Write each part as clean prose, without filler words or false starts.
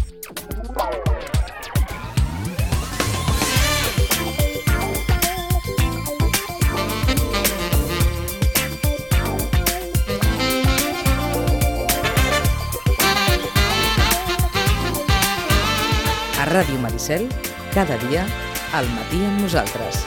A Ràdio Maricel, cada dia, al matí amb nosaltres.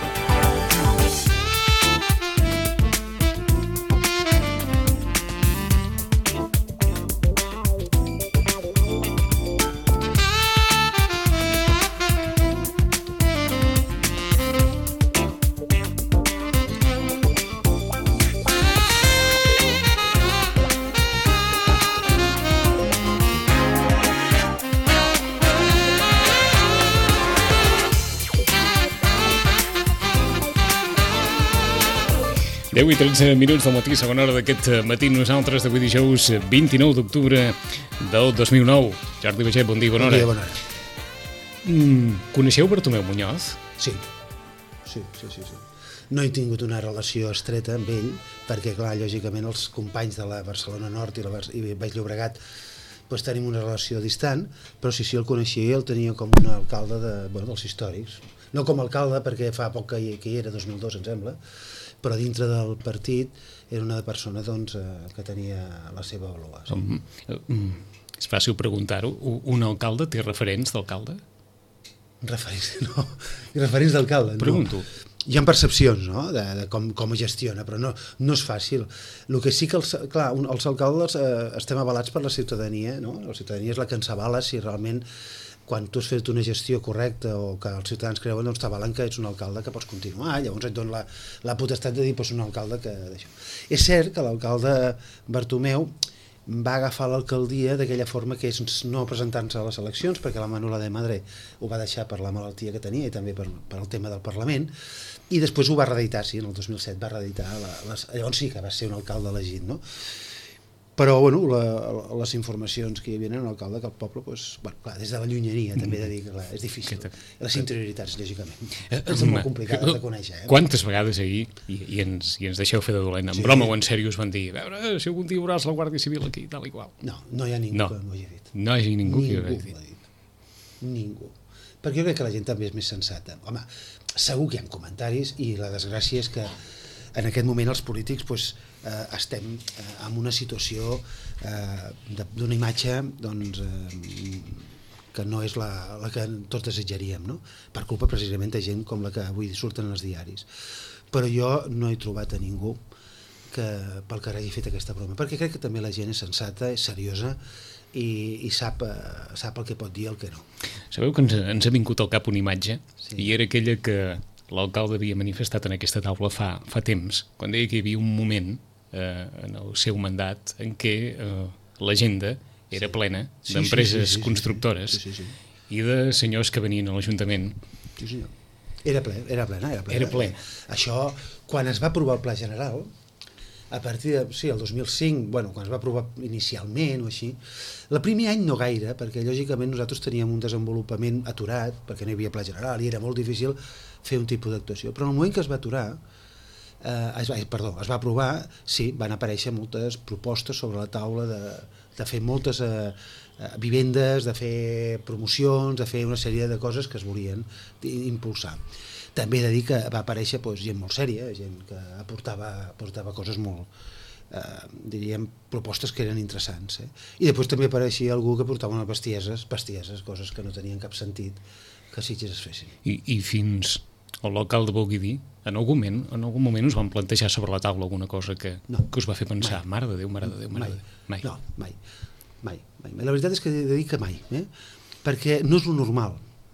Deu i 13 minuts del matí, segona hora d'aquest matí, nosaltres d'avui dijous 29 d'octubre del 2009. Jordi Baiget, bon dia, bona hora. Bon dia, bona hora. Coneixeu Bartomeu Muñoz? Sí. No he tingut una relació estreta amb ell, perquè, clar, lògicament els companys de la Barcelona Nord i Baix Llobregat doncs tenim una relació distant, però sí, el coneixia i el tenia com un alcalde dels històrics. No com a alcalde, perquè fa poc que hi era, 2002, em sembla, però dintre del partit era una persona que tenia la seva valoració. És fàcil preguntar-ho. Un alcalde té referents d'alcalde? Referents d'alcalde, no. Pregunto. Hi ha percepcions, no?, de com es gestiona, però no és fàcil. El que sí que, clar, els alcaldes estem avalats per la ciutadania, no? La ciutadania és la que ens avala si realment, quan tu has fet una gestió correcta o que els ciutadans creuen, doncs t'avalen que ets un alcalde que pots continuar, llavors et dona la potestat de dir que ets un alcalde que... És cert que l'alcalde Bartomeu va agafar l'alcaldia d'aquella forma que és no presentant-se a les eleccions, perquè la Manuela de Madre ho va deixar per la malaltia que tenia i també per el tema del Parlament, i després ho va reeditar, sí, en el 2007 va reeditar, llavors sí que va ser un alcalde elegit, no? Però, bueno, les informacions que hi havia en l'alcalde, que el poble, clar, des de la llunyania també he de dir que és difícil. Les interioritats, lògicament. És molt complicat de conèixer. Quantes vegades ahir, i ens deixeu fer de dolent, en broma o en sèrio us van dir, a veure, si algun dia veuràs la Guàrdia Civil aquí, tal i qual. No hi ha ningú que m'ho hagi dit. No hi ha ningú que ho hagi dit. Ningú. Perquè jo crec que la gent també és més sensata. Home, segur que hi ha comentaris i la desgràcia és que en aquest moment els polítics estem en una situació d'una imatge que no és la que tots desitjaríem, no? Per culpa precisament de gent com la que avui surten als diaris. Però jo no he trobat a ningú que pel carrer hagi fet aquesta broma, perquè crec que també la gent és sensata, és seriosa i sap el que pot dir i el que no. Sabeu que ens ha vingut al cap una imatge, i era aquella que l'alcalde havia manifestat en aquesta taula fa temps, quan deia que hi havia un moment en el seu mandat en què l'agenda era plena d'empreses constructores i de senyors que venien a l'Ajuntament. Sí, senyor. Era ple. Això, quan es va aprovar el Pla General, a partir el 2005, quan es va aprovar inicialment o així, el primer any no gaire, perquè lògicament nosaltres teníem un desenvolupament aturat, perquè no hi havia Pla General i era molt difícil fer un tipus d'actuació. Però en el moment que es va aturar, es va aprovar, sí, van aparèixer moltes propostes sobre la taula de fer moltes vivendes, de fer promocions, de fer una sèrie de coses que es volien impulsar. També he de dir que va aparèixer gent molt sèria, gent que aportava coses molt, diríem, propostes que eren interessants. I després també apareixia algú que portava unes bestieses, coses que no tenien cap sentit que Sitges es fessin. I fins l'alcalde vulgui dir, en algun moment us van plantejar sobre la taula alguna cosa que us va fer pensar, mare de Déu, mai. No, mai. La veritat és que he de dir que mai, perquè no és lo normal.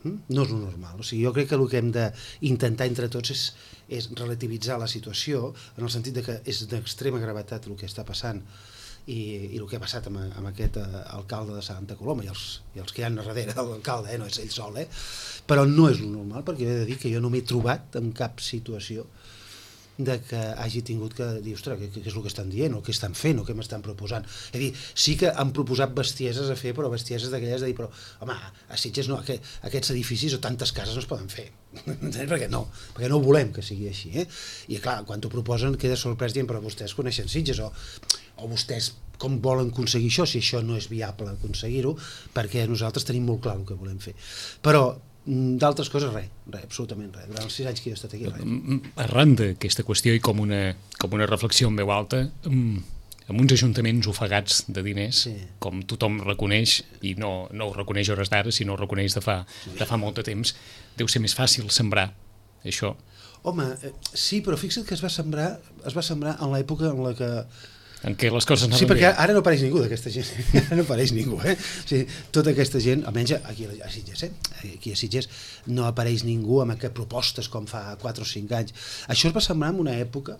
O sigui, jo crec que el que hem d'intentar entre tots és relativitzar la situació, en el sentit que és d'extrema gravetat el que està passant i el que ha passat amb aquest alcalde de Santa Coloma i els que hi ha darrere de l'alcalde, no és ell sol, però no és el normal, perquè he de dir que jo no m'he trobat en cap situació de que hagi tingut que dir, ostres, què és el que estan dient, o què estan fent, o què m'estan proposant. És a dir, sí que han proposat bestieses a fer, però bestieses d'aquelles de dir, però, home, a Sitges no, aquests edificis o tantes cases no es poden fer. Perquè no volem que sigui així. I clar, quan t'ho proposen quedes sorprès dient, però vostès coneixen Sitges, o vostès com volen aconseguir això, si això no és viable aconseguir-ho, perquè nosaltres tenim molt clar el que volem fer. Però d'altres coses, res, absolutament res. Durant els 6 anys que jo he estat aquí, res. Arran d'aquesta qüestió i com una reflexió en veu alta, amb uns ajuntaments ofegats de diners, com tothom reconeix, i no ho reconeix hores d'ara, sinó ho reconeix de fa molt de temps, deu ser més fàcil sembrar això. Home, sí, però fixa't que es va sembrar en l'època en la que... En què les coses anaven bé. Sí, perquè ara no apareix ningú d'aquesta gent, ara no apareix ningú, O sigui, tota aquesta gent, almenys aquí a Sitges, aquí a Sitges no apareix ningú amb aquestes propostes com fa 4 o 5 anys. Això es va sembrar en una època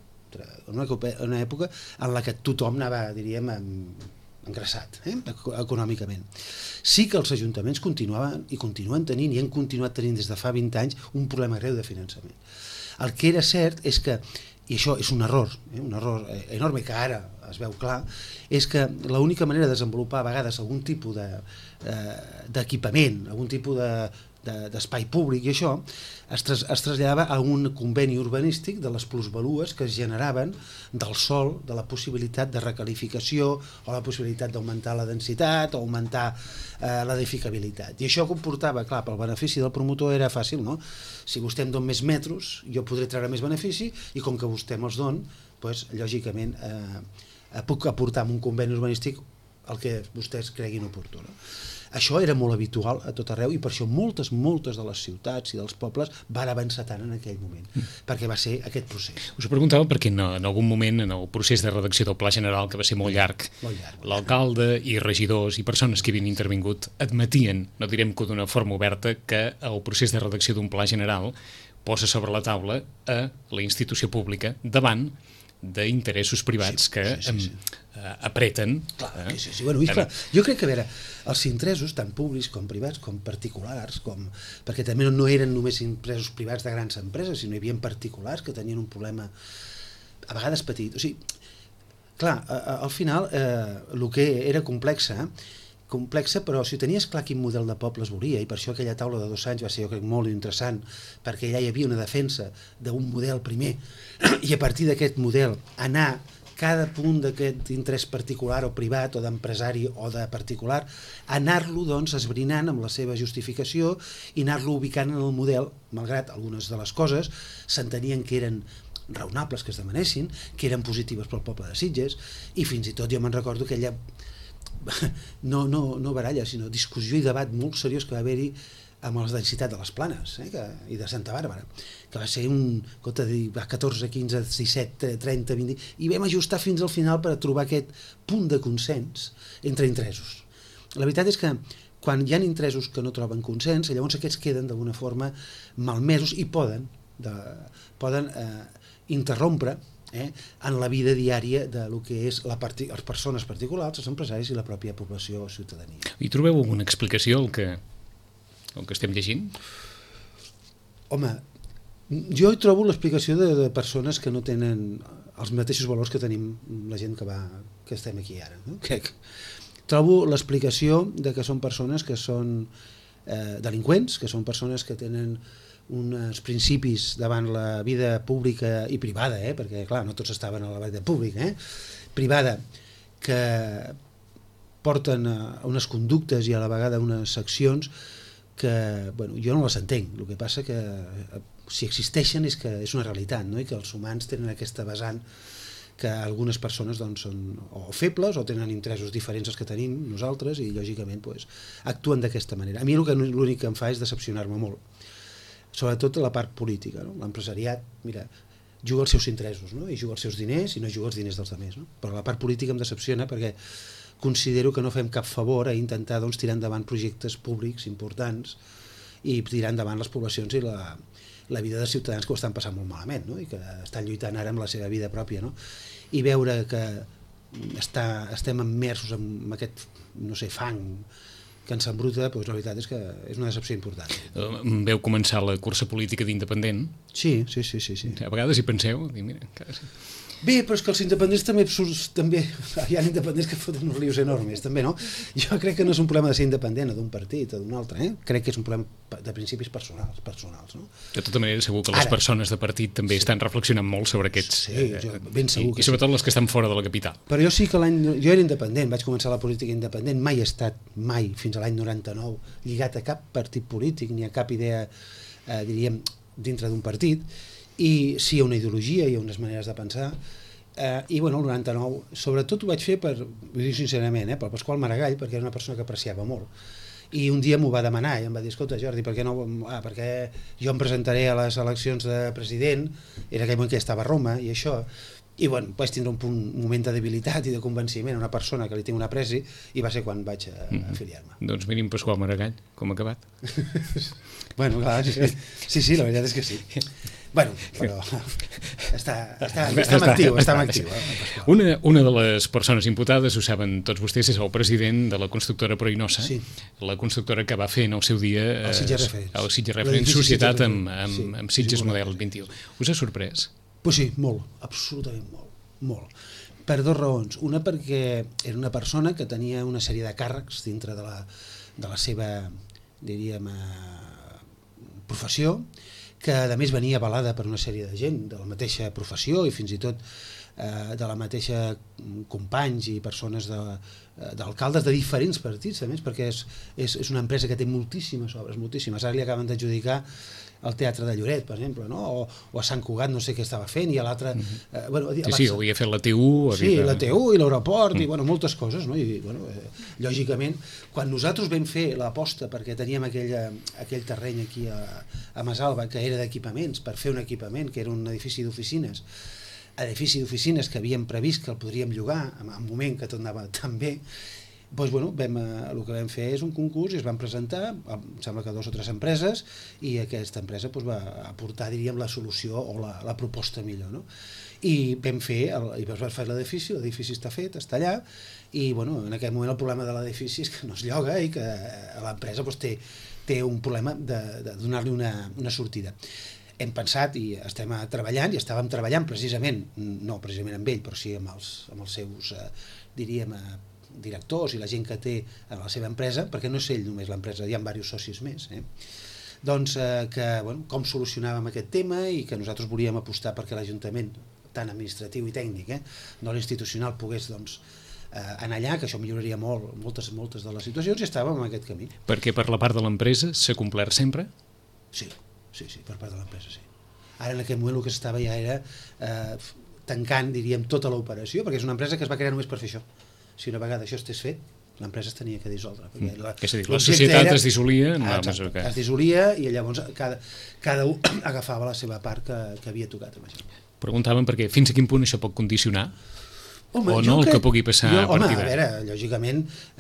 en la que tothom anava, diríem, engraçat, econòmicament. Sí que els ajuntaments continuaven i continuen tenint, i han continuat tenint des de fa 20 anys, un problema greu de finançament. El que era cert és que, i això és un error enorme que ara es veu clar, és que l'única manera de desenvolupar a vegades algun tipus d'equipament, algun tipus d'espai públic i això, es traslladava a un conveni urbanístic de les plusvalues que es generaven del sòl, de la possibilitat de recalificació o la possibilitat d'augmentar la densitat o augmentar l'edificabilitat. I això comportava, clar, pel benefici del promotor era fàcil, no? Si vostè em dona més metres, jo podré treure més benefici i com que vostè me'ls dona, doncs, lògicament puc aportar en un conveni urbanístic el que vostès creguin oportú. Això era molt habitual a tot arreu i per això moltes de les ciutats i dels pobles van avançar tant en aquell moment, perquè va ser aquest procés. Us ho preguntava perquè en algun moment, en el procés de redacció del Pla General, que va ser molt llarg, l'alcalde i regidors i persones que havien intervingut admetien, no direm que d'una forma oberta, que el procés de redacció d'un Pla General posa sobre la taula a la institució pública davant d'interessos privats que apreten. Clar, sí. Bueno, clar, jo crec que, a veure, els interessos, tant públics com privats, com particulars, perquè també no eren només interessos privats de grans empreses, sinó hi havia particulars que tenien un problema a vegades petit. O sigui, clar, al final el que era complexa, però si tenies clar quin model de poble es volia, i per això aquella taula de 2 anys va ser, jo crec, molt interessant, perquè ja hi havia una defensa d'un model primer, i a partir d'aquest model anar cada punt d'aquest interès particular o privat o d'empresari o de particular, anar-lo doncs esbrinant amb la seva justificació i anar-lo ubicant en el model, malgrat algunes de les coses s'entenien que eren raonables que es demanessin, que eren positives pel poble de Sitges, i fins i tot jo me'n recordo que ella no baralla, sinó discussió i debat molt seriós que va haver-hi amb la densitat de les Planes i de Santa Bàrbara, que va ser un 14, 15, 17, 30, 20, i vam ajustar fins al final per trobar aquest punt de consens entre interessos. La veritat és que quan hi ha interessos que no troben consens, llavors aquests queden d'alguna forma malmesos i poden interrompre en la vida diària de lo que és les persones particulars, els empresaris i la pròpia població o ciutadania. I trobeu alguna explicació al que estem llegint? Home, jo hi trobo l'explicació de persones que no tenen els mateixos valors que tenim la gent que estem aquí ara, no? Trobo l'explicació de que són persones que són delinqüents, que són persones que tenen uns principis davant la vida pública i privada, perquè clar, no tots estaven a la vida pública, privada, que porten unes conductes i a la vegada unes accions que, bueno, jo no les entenc. El que passa que si existeixen és que és una realitat, no? I que els humans tenen aquesta vessant que algunes persones doncs, són o febles o tenen interessos diferents als que tenim nosaltres i lògicament doncs, actuen d'aquesta manera. A mi l'únic que em fa és decepcionar-me molt, sobretot la part política, no? L'empresariat, mira, juga els seus interessos, no? I juga els seus diners i no juga els diners dels altres, no? Però la part política em decepciona perquè considero que no fem cap favor a intentar doncs, tirar endavant projectes públics importants i tirar endavant les poblacions i la vida de ciutadans que ho estan passant molt malament, no? I que estan lluitant ara amb la seva vida pròpia, no? I veure que estem immersos en aquest, no sé, fang que ens embruta, doncs la veritat és que és una decepció important. Veu començar la cursa política d'independent? Sí. A vegades hi penseu? Mira, sí. Bé, però és que els independents també hi ha independents que foten uns lius enormes, també, no? Jo crec que no és un problema de ser independent o d'un partit o d'un altre, Crec que és un problema de principis personals, no? De tota manera, segur que les persones de partit també estan reflexionant molt sobre aquests... Sí, ben segur que i sobretot les que estan fora de la capital. Però jo sí que jo era independent, vaig començar la política independent, mai he estat, fins a l'any 99, lligat a cap partit polític, ni a cap idea, diríem, dintre d'un partit, i sí, hi ha una ideologia, hi ha unes maneres de pensar, i bueno, el 99, sobretot ho vaig fer ho dic sincerament, pel Pasqual Maragall, perquè era una persona que apreciava molt. I un dia m'ho va demanar i em va dir, escolta Jordi, per què no? Perquè jo em presentaré a les eleccions de president, era aquell moment que estava a Roma i això, i bueno, vaig tindre un moment de debilitat i de convenciment a una persona que li tinc un apreci i va ser quan vaig afiliar-me. Doncs mínim Pasqual Maragall, com ha acabat. Bueno, clar, sí, la veritat és que sí. Bueno, però està actiu. Una de les persones imputades, ho saben tots vostès, és el president de la constructora Proinosa, sí. La constructora que va fer en el seu dia el Sitges Referents, societat amb Sitges Model 21. Us ha sorprès? Pues sí, molt, absolutament molt. Per dues raons. Una, perquè era una persona que tenia una sèrie de càrrecs dintre de la seva, diríem, professió, que a més venia avalada per una sèrie de gent de la mateixa professió i fins i tot de la mateixa companys i persones d'alcaldes de diferents partits, a més, perquè és una empresa que té moltíssimes obres, moltíssimes. Ara li acaben d'adjudicar el Teatre de Lloret, per exemple, no? O a Sant Cugat no sé què estava fent, i a l'altre... Sí, havia fet la TU... Sí, la TU i l'aeroport, i moltes coses, no? I, lògicament, quan nosaltres vam fer l'aposta, perquè teníem aquell terreny aquí a Masalba, que era d'equipaments, per fer un equipament, que era un edifici d'oficines, que havíem previst que el podríem llogar en un moment que tot anava tan bé, doncs, el que vam fer és un concurs i es van presentar, em sembla que 2 o 3 empreses, i aquesta empresa va aportar, diríem, la solució o la proposta millor, no? I vam fer l'edifici està fet, està allà, i en aquest moment el problema de l'edifici és que no es lloga i que l'empresa té un problema de donar-li una sortida. Hem pensat i estem treballant, i estàvem treballant precisament, no precisament amb ell, però sí amb els seus, diríem, directors i la gent que té a la seva empresa, perquè no és ell només l'empresa, hi ha diversos socis més, doncs com solucionàvem aquest tema, i que nosaltres volíem apostar perquè l'Ajuntament, tant administratiu i tècnic, no l'institucional, pogués anar allà, que això milloraria moltes de les situacions, i estàvem en aquest camí. Perquè per la part de l'empresa s'ha complert sempre? Sí, per part de l'empresa, sí. Ara en aquest moment el que s'estava ja era tancant, diríem, tota l'operació, perquè és una empresa que es va crear només per fer això. Si una vegada això estés fet, l'empresa es tenia que dissoldre. És a dir, la societat es dissolia... Es dissolia, i llavors cada un agafava la seva part que havia tocat amb això. Preguntàvem perquè fins a quin punt això pot condicionar o no el que pugui passar a partir d'ara. A veure, lògicament,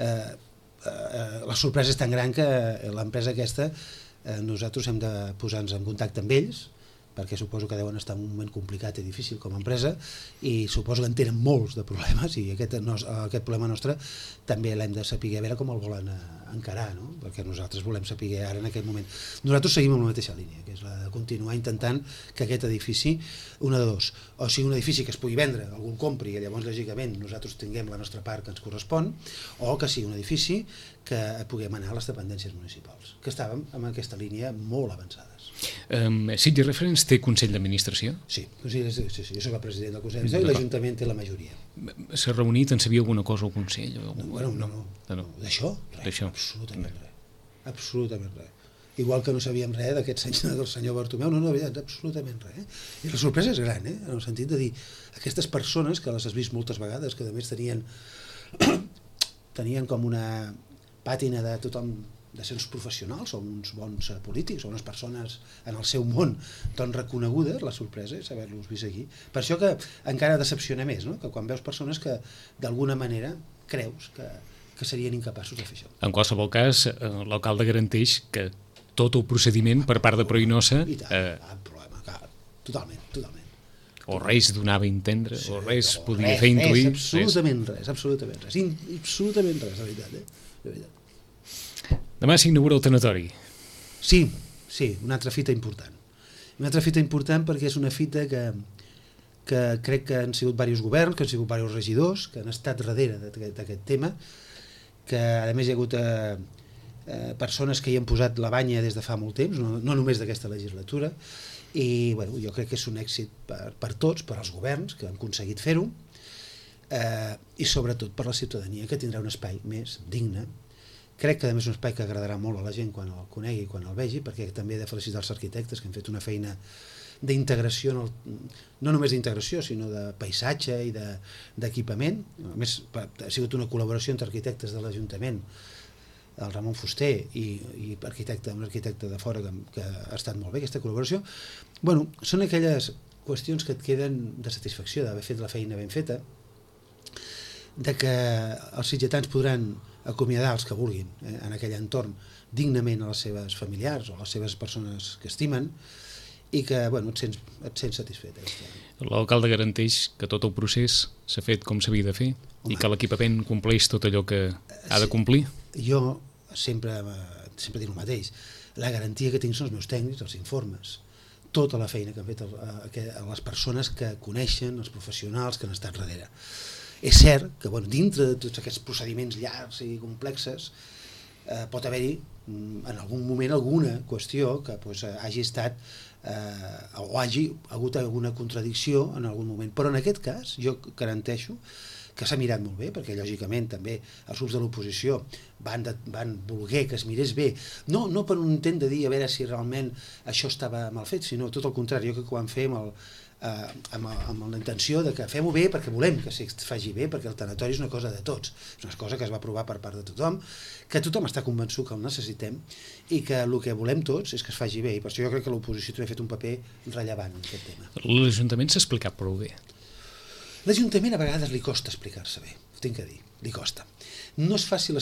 la sorpresa és tan gran que l'empresa aquesta, nosaltres hem de posar-nos en contacte amb ells, perquè suposo que deuen estar en un moment complicat i difícil com a empresa, i suposo que en tenen molts de problemes, i aquest problema nostre també l'hem de saber a veure com el volen encarar, no? Perquè nosaltres volem saber ara en aquest moment. Nosaltres seguim amb la mateixa línia, que és la de continuar intentant que aquest edifici, una de dos, o sigui un edifici que es pugui vendre, algú compri, i llavors lògicament nosaltres tinguem la nostra part que ens correspon, o que sigui un edifici que puguem anar a les dependències municipals, que estàvem en aquesta línia molt avançades. Sitges Referents té Consell d'Administració? Sí, jo soc el president del Consell d'Administració i l'Ajuntament té la majoria. S'ha reunit, en sabia alguna cosa al Consell? No. D'això? Absolutament res. Igual que no sabíem res del senyor Bartomeu, no, absolutament res. I la sorpresa és gran, en el sentit de dir, aquestes persones, que les has vist moltes vegades, que a més tenien com una pàtina de tothom, de ser uns professionals o uns bons polítics o unes persones en el seu món doncs reconegudes, la sorpresa és haver-los vist aquí. Per això que encara decepciona més, no? Que quan veus persones que d'alguna manera creus que serien incapaços de fer això. En qualsevol cas, l'alcalde garanteix que tot el procediment per part de Proinosa... I tant, problema, totalment. O res donava a entendre, o res podia fer intuir... Absolutament res, de veritat. Demà s'inaugura el tanatori. Sí, una altra fita important. Una altra fita important perquè és una fita que crec que han sigut diversos governs, que han sigut diversos regidors, que han estat darrere d'aquest tema, que a més hi ha hagut persones que hi han posat la banya des de fa molt temps, no només d'aquesta legislatura, i bueno, jo crec que és un èxit per tots, per als governs que han aconseguit fer-ho, i sobretot per la ciutadania, que tindrà un espai més digne. Crec que a més és un espai que agradarà molt a la gent quan el conegui, quan el vegi, perquè també he de felicitar els arquitectes que han fet una feina d'integració, no només d'integració, sinó de paisatge i d'equipament. A més, ha sigut una col·laboració entre arquitectes de l'Ajuntament, el Ramon Fuster i un arquitecte de fora que ha estat molt bé, aquesta col·laboració. Bueno, són aquelles qüestions que et queden de satisfacció d'haver fet la feina ben feta, de que els sitgetans podran acomiadar els que vulguin en aquell entorn dignament a les seves familiars o a les seves persones que estimen, i que bueno, et sents satisfet. L'alcalde garanteix que tot el procés s'ha fet com s'havia de fer. Home. I que l'equipament compleix tot allò que ha de complir? Jo sempre dic el mateix. La garantia que tinc són els meus tècnics, els informes, tota la feina que han fet les persones que coneixen, els professionals que han estat darrere. És cert que dintre de tots aquests procediments llargs i complexes pot haver-hi en algun moment alguna qüestió que hagi estat o hagi hagut alguna contradicció en algun moment, però en aquest cas jo garanteixo que s'ha mirat molt bé, perquè lògicament també els grups de l'oposició van voler que es mirés bé, no per un intent de dir a veure si realment això estava mal fet, sinó tot el contrari, jo crec que ho vam fer amb la intenció de que fem-ho bé perquè volem que es faci bé, perquè el tanatori és una cosa de tots, és una cosa que es va aprovar per part de tothom, que tothom està convençut que el necessitem i que el que volem tots és que es faci bé, i per això jo crec que l'oposició també ha fet un paper rellevant en aquest tema. L'Ajuntament s'ha explicat prou bé. L'Ajuntament a vegades li costa explicar-se bé, ho tinc que dir, li costa. No és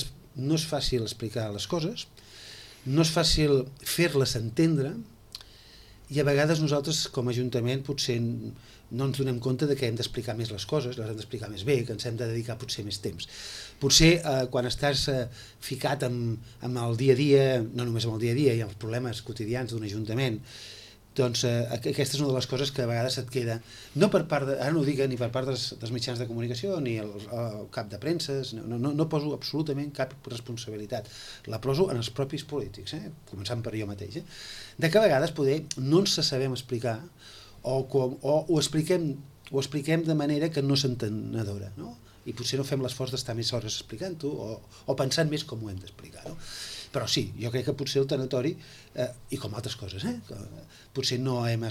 fàcil explicar les coses, no és fàcil fer-les entendre, i a vegades nosaltres com a Ajuntament potser no ens donem compte de que hem d'explicar més les coses, les hem d'explicar més bé, que ens hem de dedicar potser més temps. Potser quan estàs ficat amb el dia a dia, no només amb el dia a dia i amb els problemes quotidians d'un Ajuntament, doncs aquesta és una de les coses que a vegades et queda, no per part ara no ho dic ni per part dels mitjans de comunicació ni el cap de premses, no poso absolutament cap responsabilitat, la poso en els propis polítics, començant per jo mateix, de que a vegades poder no ens sabem explicar o ho expliquem de manera que no s'entenedora, no? I potser no fem l'esforç d'estar més hores explicant-ho o pensant més com ho hem d'explicar, no? Però sí, jo crec que potser el tanatori, i com altres coses, potser no hem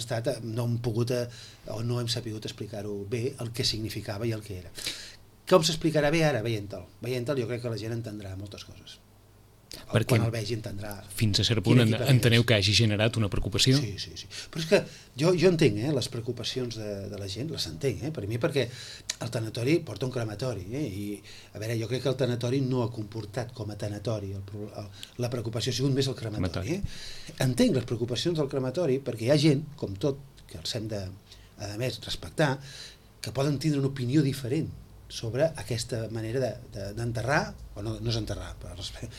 pogut o no hem sapigut explicar-ho bé el que significava i el que era. Com s'explicarà bé ara? Veient-el jo crec que la gent entendrà moltes coses. Perquè quan el vegi entendrà. Fins a cert punt enteneu que hagi generat una preocupació? Sí. Però és que jo entenc les preocupacions de la gent, les entenc, per mi, perquè el tanatori porta un crematori, i a veure, jo crec que el tanatori no ha comportat com a tanatori, la preocupació ha sigut més el crematori. Entenc les preocupacions del crematori perquè hi ha gent, com tot, que els hem de, a més, respectar, que poden tindre una opinió diferent sobre aquesta manera d'enterrar, o no és enterrar, però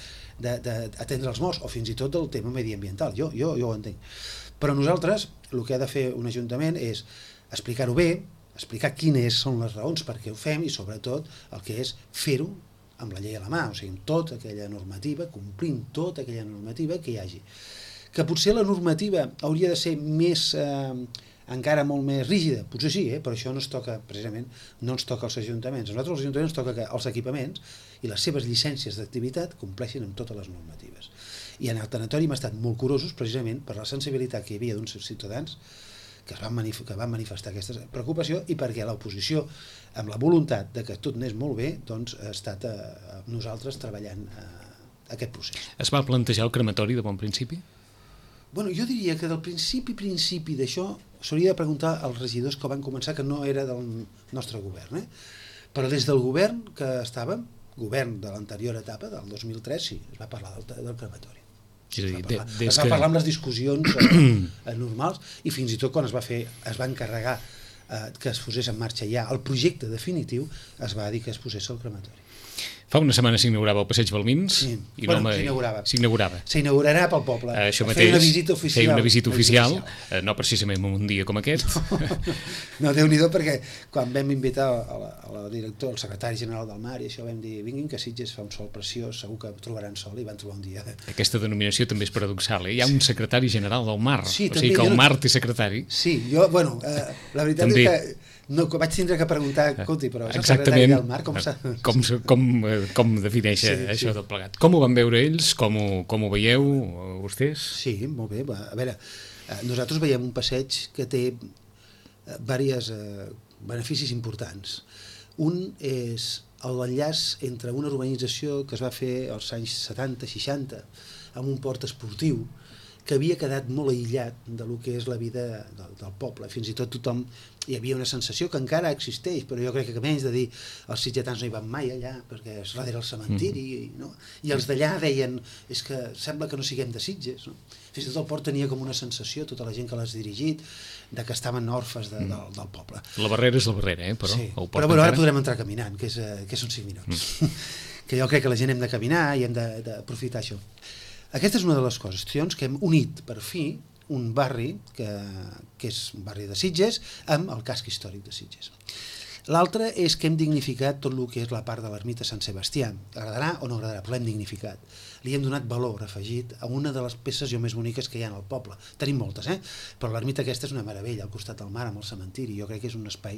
d'atendre els morts, o fins i tot del tema mediambiental. Jo ho entenc. Però nosaltres, el que ha de fer un ajuntament és explicar-ho bé, explicar quines són les raons per què ho fem i, sobretot, el que és fer-ho amb la llei a la mà, o sigui, amb tota aquella normativa, complint tota aquella normativa que hi hagi. Que potser la normativa hauria de ser més... encara molt més rígida, potser sí, però això no ens toca, precisament, no ens toca als ajuntaments. A nosaltres, als ajuntaments, ens toca que els equipaments i les seves llicències d'activitat compleixin amb totes les normatives. I en el tanatori hem estat molt curosos, precisament, per la sensibilitat que hi havia d'uns ciutadans que van manifestar aquesta preocupació i perquè l'oposició, amb la voluntat de que tot anés molt bé, doncs ha estat nosaltres treballant aquest procés. Es va plantejar el crematori de bon principi? Bueno, jo diria que del principi d'això s'hauria de preguntar als regidors que van començar, que no era del nostre govern, però des del govern que estàvem, govern de l'anterior etapa, del 2003, sí, es va parlar del crematori. Es va parlar amb les discussions normals i fins i tot quan es va encarregar que es posés en marxa ja el projecte definitiu, es va dir que es posés el crematori. Fa una setmana s'inaugurava el Passeig Balmins i s'inaugurava. S'inaugurarà pel poble. Això mateix, fer una visita oficial, no precisament un dia com aquest. No, Déu-n'hi-do, perquè quan vam invitar al director, el secretari general del Mar, i això vam dir, vinguin que Sitges fa un sol preciós, segur que trobaran sol, i van trobar un dia. Aquesta denominació també és paradoxal, Hi ha un secretari general del Mar, sí, o sigui que el Mar té secretari. Sí, jo, bueno, la veritat també. És que no, vaig tindre que preguntar, escolti, però és el secretari del Mar, com defineix això del plegat? Com ho van veure ells? Com ho veieu vostès? Sí, molt bé. A veure, nosaltres veiem un passeig que té diversos beneficis importants. Un és l'enllaç entre una urbanització que es va fer als anys 70-60 amb un port esportiu que havia quedat molt aïllat de lo que és la vida del poble. Fins i tot tothom, hi havia una sensació que encara existeix, però jo crec que menys de dir els sitgetans no hi van mai allà, perquè és darrere el cementiri, no? I els d'allà deien, és que sembla que no siguem de Sitges. No? Fins i tot el port tenia com una sensació, tota la gent que l'has dirigit, de que estaven orfes del poble. La barrera és la barrera, però sí. El port però bueno, ara podrem entrar caminant, que són 5 minuts. Que jo crec que la gent hem de caminar i hem d'aprofitar això. Aquesta és una de les qüestions que hem unit per fi un barri que és un barri de Sitges amb el casc històric de Sitges. L'altre és que hem dignificat tot el que és la part de l'ermita Sant Sebastià. Agradarà o no agradarà, però l'hem dignificat. Li hem donat valor afegit a una de les peces més boniques que hi ha al poble. Tenim moltes, però l'ermita aquesta és una meravella, al costat del mar, amb el cementiri. Jo crec que és un espai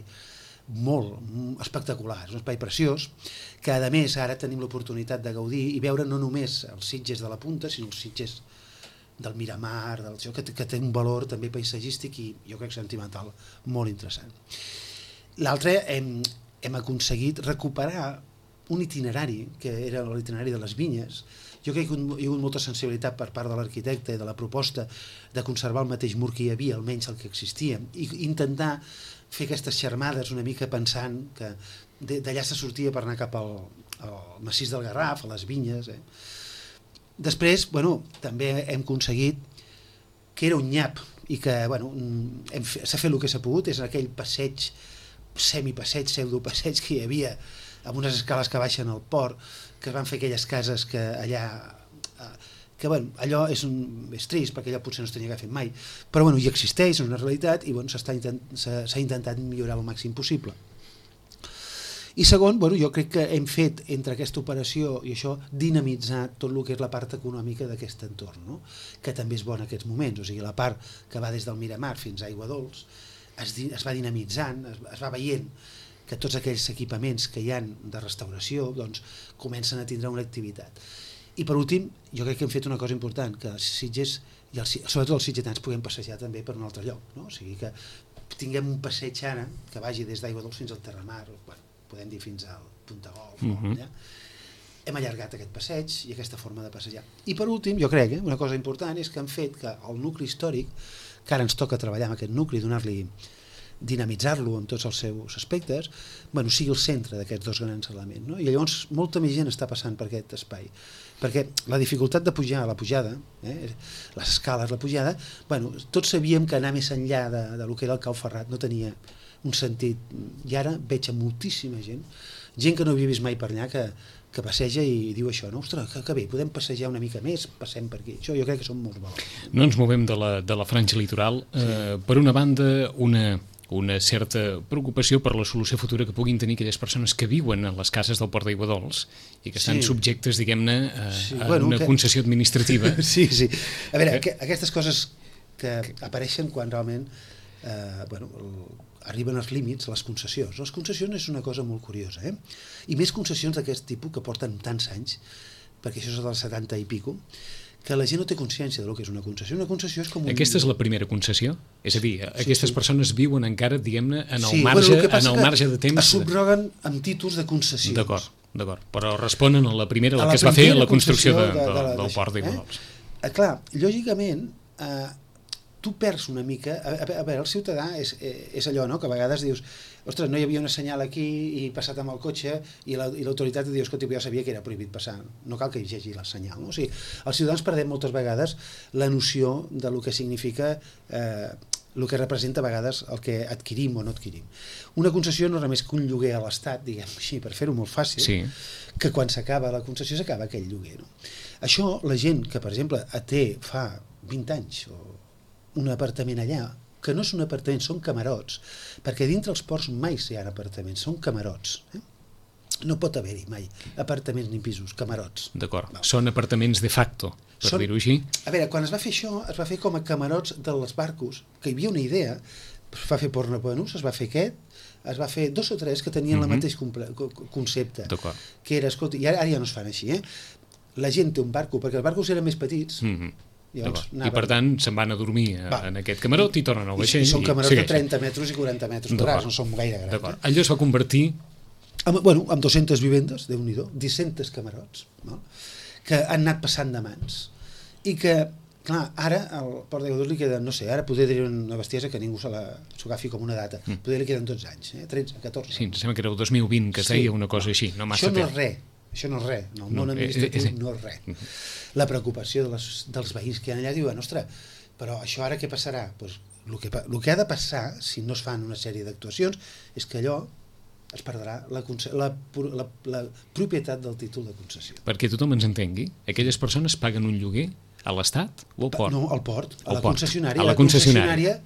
molt espectacular, és un espai preciós que a més ara tenim l'oportunitat de gaudir i veure no només els Sitges de la punta, sinó els Sitges del Miramar, que té un valor també paisatgístic i jo crec sentimental molt interessant. L'altre, hem aconseguit recuperar un itinerari que era l'itinerari de les vinyes. Jo crec que hi ha hagut molta sensibilitat per part de l'arquitecte i de la proposta de conservar el mateix mur que hi havia, almenys el que existia, i intentar fer aquestes xermades una mica pensant que d'allà se sortia per anar cap al massís del Garraf, a les vinyes. Després, també hem aconseguit que era un nyap i que s'ha fet el que s'ha pogut, és aquell passeig, semipasseig, pseudopasseig que hi havia amb unes escales que baixen al port, que es van fer aquelles cases que allà que allò és trist perquè allò potser no es tenia que fer mai, però hi existeix, és una realitat i s'ha intentat millorar el màxim possible. I segon, jo crec que hem fet entre aquesta operació i això dinamitzar tot el que és la part econòmica d'aquest entorn, no? Que també és bona en aquests moments, o sigui, la part que va des del Miramar fins a Aigua Dols es va dinamitzant, es va veient que tots aquells equipaments que hi ha de restauració comencen a tindre una activitat. I per últim, jo crec que hem fet una cosa important, que els Sitges, i sobretot els sitgetans, puguem passejar també per un altre lloc, no? O sigui que tinguem un passeig ara que vagi des d'Aigua Dols fins al Terramar, podem dir fins al Punta Golf. Hem allargat aquest passeig i aquesta forma de passejar. I per últim, jo crec, una cosa important és que han fet que el nucli històric, que ara ens toca treballar amb aquest nucli, dinamitzar-lo en tots els seus aspectes, sigui el centre d'aquests dos grans elements. No? I llavors molta més gent està passant per aquest espai, perquè la dificultat de pujar a la pujada, les escales, la pujada, tots sabíem que anar més enllà del que era el Cau Ferrat no tenia un sentit, i ara veig moltíssima gent que no havia vist mai per allà, que passeja i diu això, no? Ostres, que bé, podem passejar una mica més, passem per aquí. Això jo crec que són molts valors. No ens movem de la franja litoral. Per una banda, una certa preocupació per la solució futura que puguin tenir aquelles persones que viuen a les cases del Port d'Aigua Dols i que estan subjectes, diguem-ne, a una concessió administrativa. Sí. A veure, aquestes coses que apareixen quan realment arriben als límits, les concessions. Les concessions és una cosa molt curiosa, i més concessions d'aquest tipus que porten tants anys, perquè això és del 70 i pico, que la gent no té consciència del que és una concessió. Una concessió és com Aquesta és la primera concessió? És a dir, aquestes persones viuen encara, diguem-ne, en el marge de temps... Es subroguen amb títols de concessions. D'acord. Però responen a la primera, la que es va fer a la construcció del Port d'Aigua Dols. Clar, lògicament, tu perds una mica... A veure, el ciutadà és allò, no?, que a vegades dius ostres, no hi havia una senyal aquí i he passat amb el cotxe i l'autoritat diu, escolta, jo sabia que era prohibit passar, no cal que hi hagi la senyal, no? O sigui, els ciutadans perdem moltes vegades la noció de lo que significa el que representa a vegades el que adquirim o no adquirim. Una concessió no és res més que un lloguer a l'Estat, diguem així, per fer-ho molt fàcil, Sí. que quan s'acaba la concessió s'acaba aquell lloguer. No? Això, la gent que, per exemple, té fa 20 anys o un apartament allà, que no és un apartament, són camarots, perquè dintre els ports mai hi ha apartaments, són camarots. No pot haver-hi mai apartaments ni pisos, camarots. D'acord. No. Són apartaments de facto, per dir-ho així. A veure, quan es va fer això, es va fer com a camarots dels barcos, que hi havia una idea, es va fer Pornapenús, es va fer aquest, es va fer 2 o 3 que tenien el mateix concepte, D'acord. que era, escolta, i ara ja no es fan així, la gent té un barco, perquè els barcos eren més petits, llavors I per tant se'n van a dormir en aquest camarot i tornen al vaixell. i són camarots de 30 metres i 40 metres quadrats, no són gaire grans. D'acord. Allò es va convertir... Amb 200 vivendes, Déu-n'hi-do, 200 camarots, no? Que han anat passant de mans. I que, clar, ara al Port de Lledó li queden, no sé, ara poder dir una bestiesa que ningú s'ho agafi com una data, poder li queden 12 anys, 13, 14. Sí, em sembla que era el 2020 que es deia una cosa així, no massa Això no temps. és res, això no és res, no, el món administratiu no és res. La preocupació dels veïns que hi ha allà diuen, ostres, però això ara què passarà? Pues, el que ha de passar, si no es fan una sèrie d'actuacions, és que allò es perdrà la propietat del títol de concessió. Perquè tothom ens entengui, aquelles persones paguen un lloguer a l'Estat o al port? No, al port, a Al la port. concessionària. A la concessionària.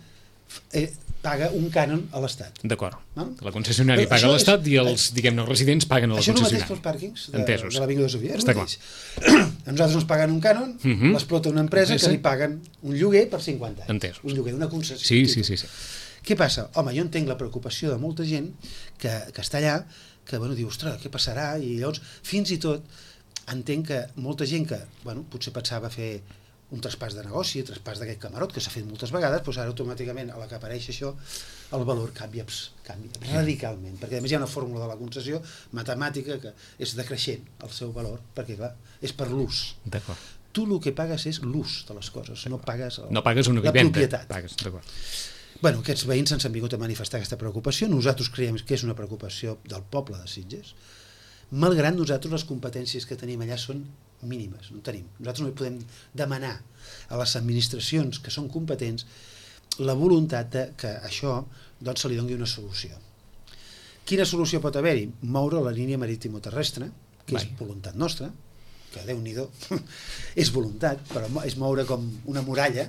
Paga un cànon a l'Estat. D'acord. No? La concessionària paga a l'Estat i els, diguem-ne, els residents paguen a la Això no mateix concessionària. pels pàrquings Entesos. de l'Avinguda de Sofia. Està clar. A nosaltres ens paguen un cànon, l'explota una empresa que li paguen un lloguer per 50 anys. Entesos. Un lloguer d'una concessió. Sí. Què passa? Home, jo entenc la preocupació de molta gent que està allà, que diu, ostres, què passarà? I llavors, fins i tot, entenc que molta gent que potser pensava fer un traspàs de negoci, traspàs d'aquest camarot, que s'ha fet moltes vegades, doncs ara automàticament, a la que apareix això, el valor canvia radicalment, perquè a més hi ha una fórmula de la concessió matemàtica que és decreixent el seu valor, perquè clar, és per l'ús. D'acord. Tu el que pagues és l'ús de les coses, no pagues una vivenda. La propietat. D'acord. Aquests veïns ens han vingut a manifestar aquesta preocupació, nosaltres creiem que és una preocupació del poble de Sitges, malgrat nosaltres les competències que tenim allà són mínimes, no tenim. Nosaltres no podem demanar a les administracions que són competents la voluntat que això se li doni una solució. Quina solució pot haver-hi? Moure la línia marítim-terrestre, que és voluntat nostra, que Déu-n'hi-do, és voluntat, però és moure com una muralla.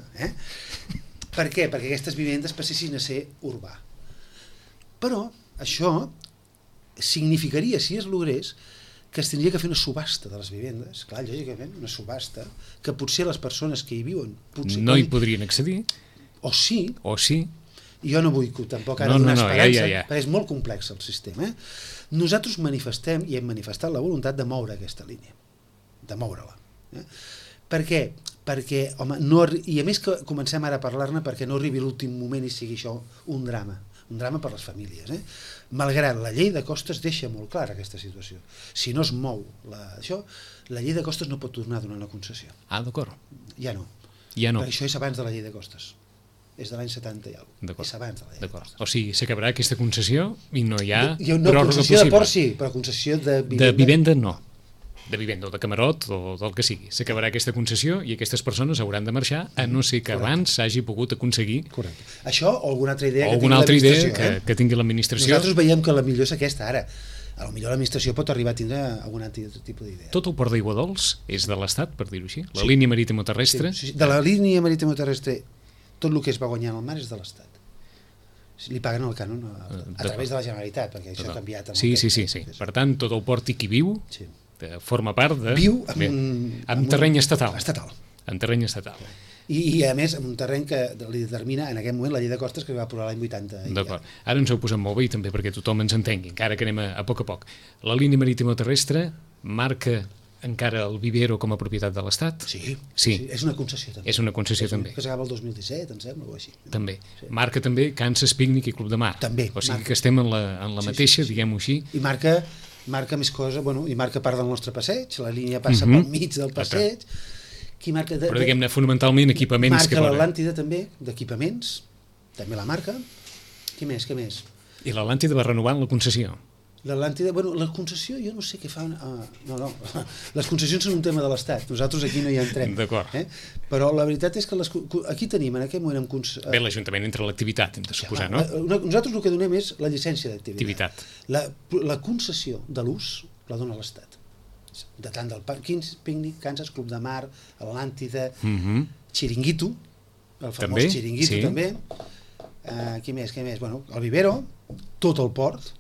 Per què? Perquè aquestes vivendes passessin a ser urbà. Però això significaria, si es logrés, que es tindria que fer una subhasta de les vivendes, clar, lògicament, una subhasta, que potser les persones que hi viuen no hi podrien accedir, o sí, jo no vull tampoc ara donar esperança, perquè és molt complex el sistema. Nosaltres manifestem i hem manifestat la voluntat de moure aquesta línia, de moure-la. Per què? Perquè, home, i a més que comencem ara a parlar-ne perquè no arribi l'últim moment i sigui això un drama per les famílies. Malgrat la llei de costes deixa molt clara aquesta situació. Si no es mou això, la llei de costes no pot tornar a donar una concessió. Ah, d'acord. Ja no. Perquè això és abans de la llei de costes. És de l'any 70 i alguna cosa. És abans de la llei de costes. O sigui, s'acabarà aquesta concessió i no hi ha pròrroga possible. Concessió de port sí, però concessió de vivenda... De vivenda no. De vivenda o de camarot o del que sigui. S'acabarà aquesta concessió i aquestes persones hauran de marxar a no ser que abans s'hagi pogut aconseguir... Correcte. Això o alguna altra idea que tingui l'administració. Nosaltres veiem que la millor és aquesta ara. A lo millor l'administració pot arribar a tindre algun altre tipus d'idea. Tot el port d'Aiguadols és de l'Estat, per dir-ho així? La línia marítima-terrestre? Sí. De la línia marítima-terrestre, tot el que es va guanyar al mar és de l'Estat. Li paguen el cànon a través de la Generalitat, perquè això ha canviat. Sí. Per tant, tot el port hi viu forma part de... Viu amb terreny estatal. En terreny estatal. I a més, en un terreny que li determina en aquest moment la llei de costes que va aprovar l'any 80. D'acord. Ara ens ho posem molt bé i també perquè tothom ens entengui, encara que anem a poc a poc. La línia marítima terrestre marca encara el vivero com a propietat de l'Estat? Sí. És una concessió també. És una concessió també. Que s'acaba el 2017, em sembla, o així. També. Marca també Kansas Picnic i Club de Mar. També. O sigui que estem en la mateixa, diguem-ho així. I marca més coses, i marca part del nostre passeig, la línia passa pel mig del passeig. Però diguem-ne fonamentalment equipaments. Marca l'Atlàntida també, d'equipaments, també la marca. Què més? I l'Atlàntida va renovant la concessió. L'Atlàntida, bueno, la concessió, jo no sé què fan... No, les concessions són un tema de l'Estat, nosaltres aquí no hi entrem. D'acord. Però la veritat és que aquí tenim, en aquest moment... Bé, l'Ajuntament entra a l'activitat, hem de suposar, no? Nosaltres el que donem és la llicència d'activitat. Activitat. La concessió de l'ús la dona l'Estat. De tant del Quins, Pícnic, Kansas, Club de Mar, Atlàntida, Chiringuito, el famós Chiringuito també. Què més? Bueno, el Vivero, tot el port,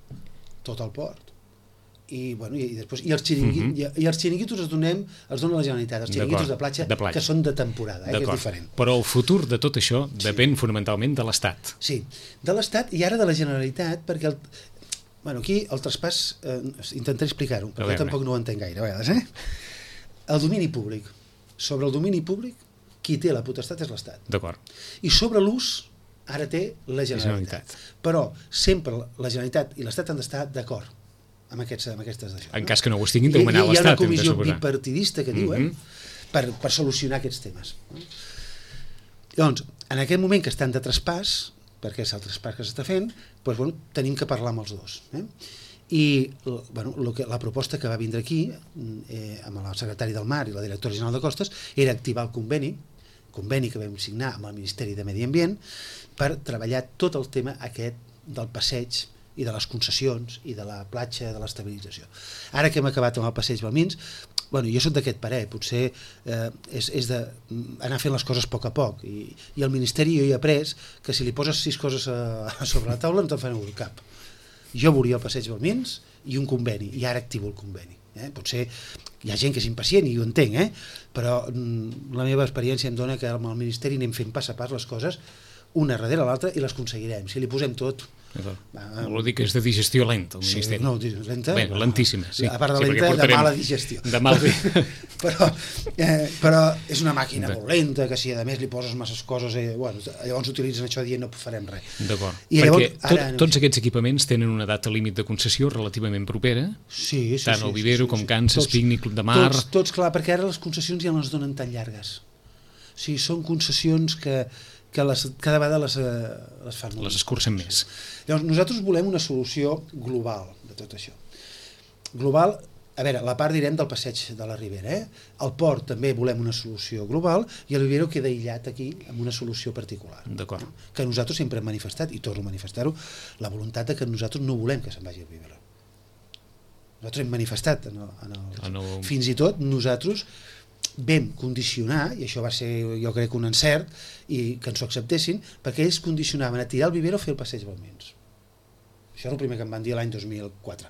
i després els xiringuitos els dona la Generalitat, els xiringuitos de platja que són de temporada, que és diferent. Però el futur de tot això depèn fonamentalment de l'Estat. Sí, de l'Estat i ara de la Generalitat, perquè aquí el traspàs intentaré explicar-ho, perquè jo tampoc no ho entenc gaire a vegades. El domini públic, sobre el domini públic qui té la potestat és l'Estat. D'acord. I sobre l'ús ara té la Generalitat. Però sempre la Generalitat i l'Estat han d'estar d'acord amb aquestes d'això. En cas que no ho estiguin de demanar a l'Estat. Hi ha una comissió bipartidista que diuen per solucionar aquests temes. Llavors, en aquest moment que estan de traspàs, perquè és el traspàs que s'està fent, tenim que parlar amb els dos. I la proposta que va vindre aquí, amb el secretari del Mar i la directora general de Costes, era activar el conveni que vam signar amb el Ministeri de Medi Ambient per treballar tot el tema aquest del passeig i de les concessions i de la platja, de l'estabilització. Ara que hem acabat amb el passeig Balmins, jo soc d'aquest parer, potser és d'anar fent les coses a poc, i el Ministeri jo he après que si li poses 6 coses sobre la taula no te'n fan un cap. Jo volia el passeig Balmins i un conveni, i ara activo el conveni. Potser hi ha gent que és impacient i ho entenc, però la meva experiència em dona que amb el Ministeri anem fent pas a pas les coses una darrere l'altra i les aconseguirem. Si li posem tot... Vol dir que és de digestió lenta, el Ministeri. No, lenta. Bé, lentíssima, sí. A part de lenta, de mala digestió. Però és una màquina molt lenta, que si a més li poses masses coses, llavors utilitzen això dient no farem res. D'acord. Perquè tots aquests equipaments tenen una data límit de concessió relativament propera, tant el Vivero com Kansas, Pícnic, Club de Mar... Tots, clar, perquè ara les concessions ja no les donen tan llargues. O sigui, són concessions que cada vegada les fan molt. Les escurcen més. Llavors, nosaltres volem una solució global de tot això. Global, a veure, la part direm del passeig de la Ribera, el port també volem una solució global i el Vivero queda aïllat aquí amb una solució particular. D'acord. Que nosaltres sempre hem manifestat, i torno a manifestar-ho, la voluntat que nosaltres no volem que se'n vagi al Vivero. Nosaltres hem manifestat fins i tot nosaltres vam condicionar, i això va ser jo crec un encert, i que ens ho acceptessin, perquè ells condicionaven a tirar el Vivero a fer el passeig Balmins. Això és el primer que em van dir l'any 2004.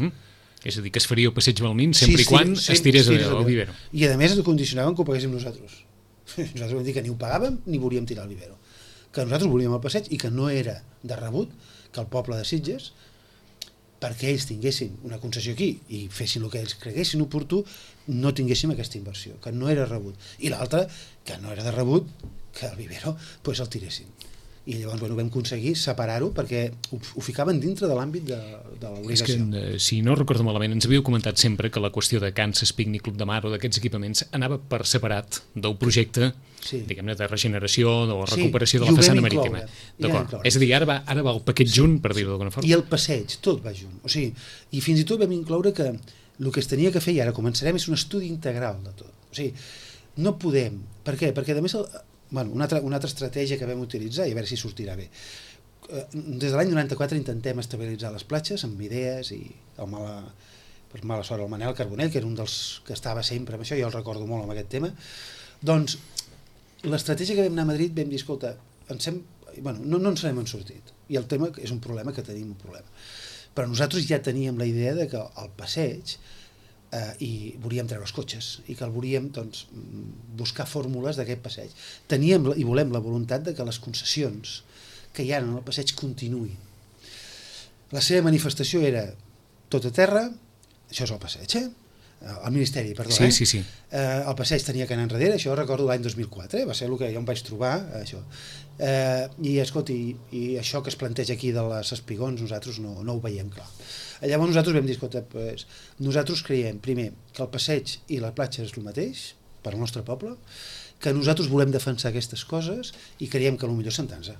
És a dir, que es faria el passeig Balmins sempre i quan es tirés al Vivero. I a més condicionaven que ho paguéssim nosaltres. Nosaltres vam dir que ni ho pagàvem ni volíem tirar el Vivero. Que nosaltres volíem el passeig i que no era de rebut que el poble de Sitges, perquè ells tinguessin una concessió aquí i fessin el que ells creguessin oportú, no tinguéssim aquesta inversió, que no era rebut. I l'altra, que no era de rebut, que el Vivero el tiressin. I llavors vam aconseguir separar-ho perquè ho ficaven dintre de l'àmbit de l'obligació. És que, si no recordo malament, ens havíeu comentat sempre que la qüestió de Kansas, Pícnic, Club de Mar o d'aquests equipaments anava per separat del projecte, diguem-ne, de regeneració o recuperació de la façana marítima. D'acord. És a dir, ara va el paquet junt, per dir-ho d'alguna forma. I el passeig, tot va junt. O sigui, i fins i tot vam incloure que el que es tenia que fer, i ara començarem, és un estudi integral de tot. O sigui, no podem... Per què? Perquè, a més, una altra estratègia que vam utilitzar, i a veure si sortirà bé. Des de l'any 94 intentem estabilitzar les platges amb idees, i per mala sort el Manel Carbonell, que era un dels que estava sempre amb això, jo el recordo molt amb aquest tema. Doncs l'estratègia que vam anar a Madrid vam dir, escolta, no ens n'hem sortit, i el tema és un problema que tenim un problema. Però nosaltres ja teníem la idea de que el passeig i volíem treure els cotxes i que el volíem buscar fórmules d'aquest passeig. Teníem i volem la voluntat de que les concessions que hi ha en el passeig continuïn. La seva manifestació era tot a terra, això és el passeig, el Ministeri, perdó. Sí. El passeig tenia que anar enrere, això recordo l'any 2004, va ser el que jo em vaig trobar, això. I escolti, i això que es planteja aquí de les espigons nosaltres no ho veiem clar. Llavors nosaltres vam dir, escolta, nosaltres creiem primer que el passeig i la platja és el mateix per al nostre poble, que nosaltres volem defensar aquestes coses i creiem que potser sentar-nos.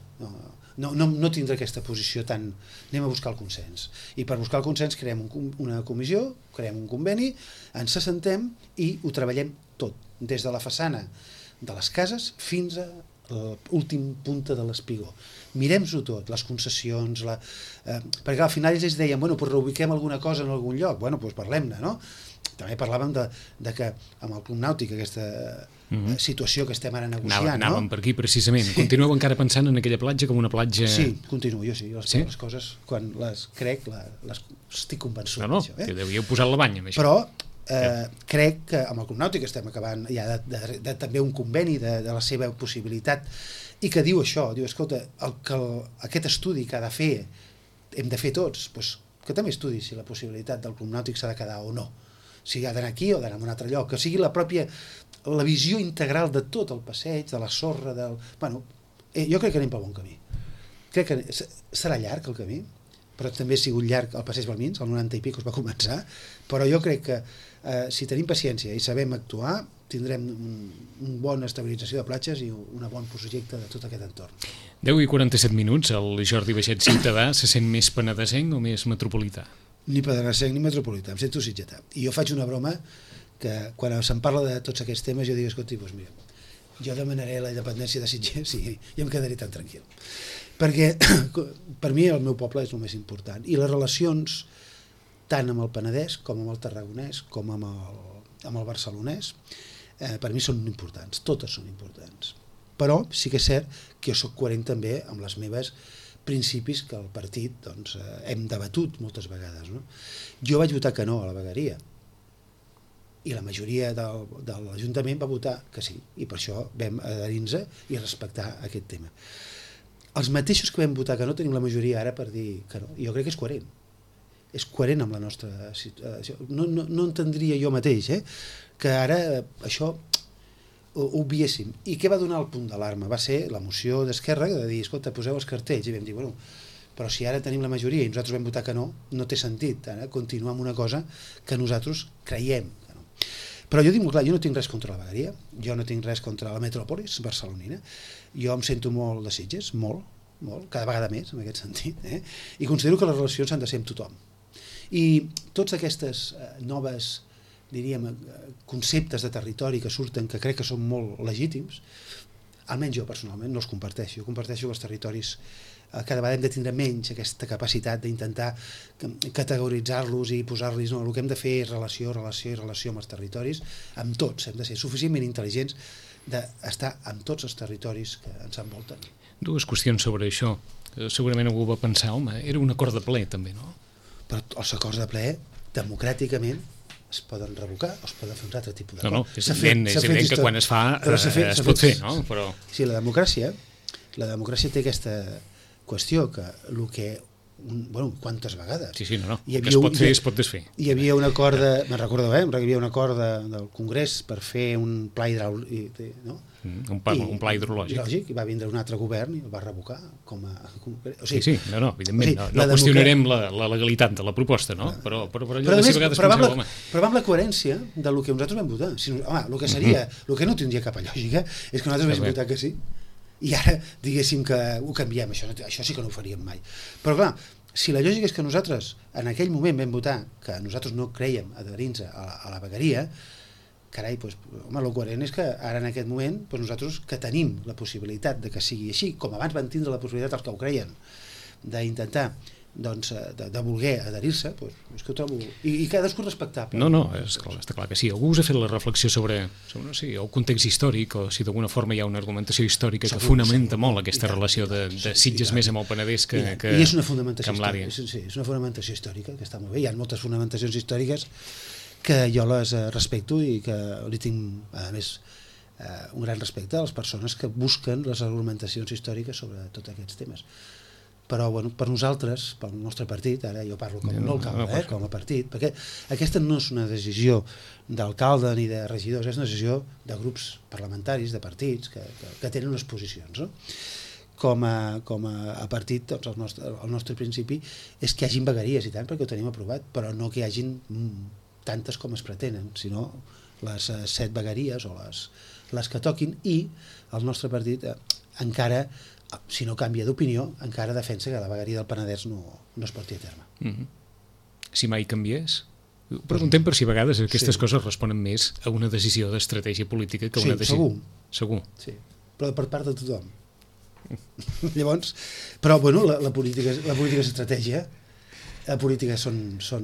No tindre aquesta posició tan... Anem a buscar el consens. I per buscar el consens creem una comissió, creem un conveni, ens assentem i ho treballem tot, des de la façana de les cases fins a l'últim punta de l'espigó. Mirem-ho tot, les concessions, perquè al final ells deien, bueno, pues reubiquem alguna cosa en algun lloc, bueno, doncs parlem-ne, no? També parlàvem de que amb el Club Nàutic aquesta situació que estem ara negociant, Anàvem per aquí precisament. Sí. Continueu encara pensant en aquella platja com una platja... Sí, continuo, jo sí. Les coses, quan les crec, les estic convençut. No, que devíeu posar la banya amb això. Però crec que amb el Club Nàutic estem acabant ja de també un conveni de la seva possibilitat i que diu això, diu, escolta, aquest estudi que ha de fer, hem de fer tots, doncs, que també estudi si la possibilitat del Club Nàutic s'ha de quedar o no. Si ha d'anar aquí o d'anar a un altre lloc, que sigui la visió integral de tot el passeig, de la sorra, Bueno, jo crec que anem pel bon camí. Crec que serà llarg el camí, però també ha sigut llarg el passeig Balmins, el 90 i pico es va començar, però jo crec que si tenim paciència i sabem actuar, tindrem una bona estabilització de platges i un bon projecte de tot aquest entorn. 10 i 47 minuts, el Jordi Baixet ciutadà se sent més penedesenc o més metropolità? Ni penedesenc ni metropolità, em sento sitgetà. I jo faig una broma que quan se'n parla de tots aquests temes jo dic, escolta, doncs mira, jo demanaré la independència de Sitges i em quedaré tan tranquil. Perquè per mi el meu poble és el més important i les relacions tant amb el Penedès com amb el Tarragonès com amb el Barcelonès per mi són importants, totes són importants. Però sí que és cert que jo soc coherent també amb les meves principis que el partit doncs, hem debatut moltes vegades. No? Jo vaig votar que no a la vegueria i la majoria de l'Ajuntament va votar que sí i per això vam adherir-nos i respectar aquest tema. Els mateixos que vam votar que no tenim la majoria ara per dir que no. Jo crec que és coherent. És coherent amb la nostra situació. No entendria jo mateix que ara això ho obviéssim. I què va donar el punt d'alarma? Va ser la moció d'Esquerra de dir, escolta, poseu els cartells. I vam dir, bueno, però si ara tenim la majoria i nosaltres vam votar que no, no té sentit ara continuar amb una cosa que nosaltres creiem que no. Però jo dic molt clar, jo no tinc res contra la vegueria, jo no tinc res contra la metròpolis barcelonina, jo em sento molt de Sitges, molt, cada vegada més en aquest sentit, i considero que les relacions han de ser amb tothom. I tots aquestes noves diríem, conceptes de territori que surten, que crec que són molt legítims, almenys jo personalment no els comparteixo. Jo comparteixo que els territoris cada vegada hem de tindre menys aquesta capacitat d'intentar categoritzar-los i posar-los... No, el que hem de fer és relació amb els territoris, amb tots. Hem de ser suficientment intel·ligents d'estar amb tots els territoris que ens envolten. Dues qüestions sobre això. Segurament algú va pensar, home, era un acord de ple també, no? Però els acords de ple, democràticament, es poden revocar o es poden fer un altre tipus d'acord. No, és evident que quan es fa es pot fer, no? Però... Sí, la democràcia té aquesta qüestió que el que... Bueno, quantes vegades? Sí, no. Que es pot fer, es pot desfer. Hi havia un acord me'n recordo bé, hi havia un acord del Congrés per fer un pla hidràulic, no? Un pla hidrològic. I va vindre un altre govern i el va revocar com a... O sigui, no, evidentment, no qüestionarem la legalitat de la proposta, no? Però allò de si vegades penseu, home... Però amb la coherència del que nosaltres vam votar. Home, el que seria, el que no tindria cap lògica és que nosaltres vam votar que sí i ara diguéssim que ho canviem, això sí que no ho faríem mai. Però clar, si la lògica és que nosaltres en aquell moment vam votar que nosaltres no creiem adherint-nos a la vegueria, carai, doncs, home, el coherent és que ara en aquest moment doncs nosaltres que tenim la possibilitat de que sigui així, com abans van tindre la possibilitat els que ho creien, d'intentar doncs, de voler adherir-se, doncs, és que ho trobo... I cadascú respectable. No, està clar que sí. Algú us ha fet la reflexió sobre no sé, el context històric, o si d'alguna forma hi ha una argumentació històrica que fonamenta molt aquesta relació de Sitges més amb el Penedès que és una fundamentació amb l'àrea. Sí, és una fundamentació històrica que està molt bé. Hi ha moltes fundamentacions històriques que jo les respecto i que li tinc, a més, un gran respecte a les persones que busquen les argumentacions històriques sobre tots aquests temes. Però bueno, per nosaltres, pel nostre partit, ara jo parlo com no alcalde, com a partit, perquè aquesta no és una decisió d'alcalde ni de regidors, és una decisió de grups parlamentaris, de partits, que tenen unes posicions. No? Com a partit, doncs, el nostre principi és que hi hagin vegueries i tant, perquè ho tenim aprovat, però no que hi hagin tantes com es pretenen, sinó les 7 vegueries o les que toquin, i el nostre partit encara, si no canvia d'opinió, encara defensa que la vegueria del Penedès no es porti a terme. Si mai canviés? Preguntem per si a vegades aquestes coses responen més a una decisió d'estratègia política que una decisió... Segur. Sí, però per part de tothom. Llavors, però bueno, la política és estratègia, la política són...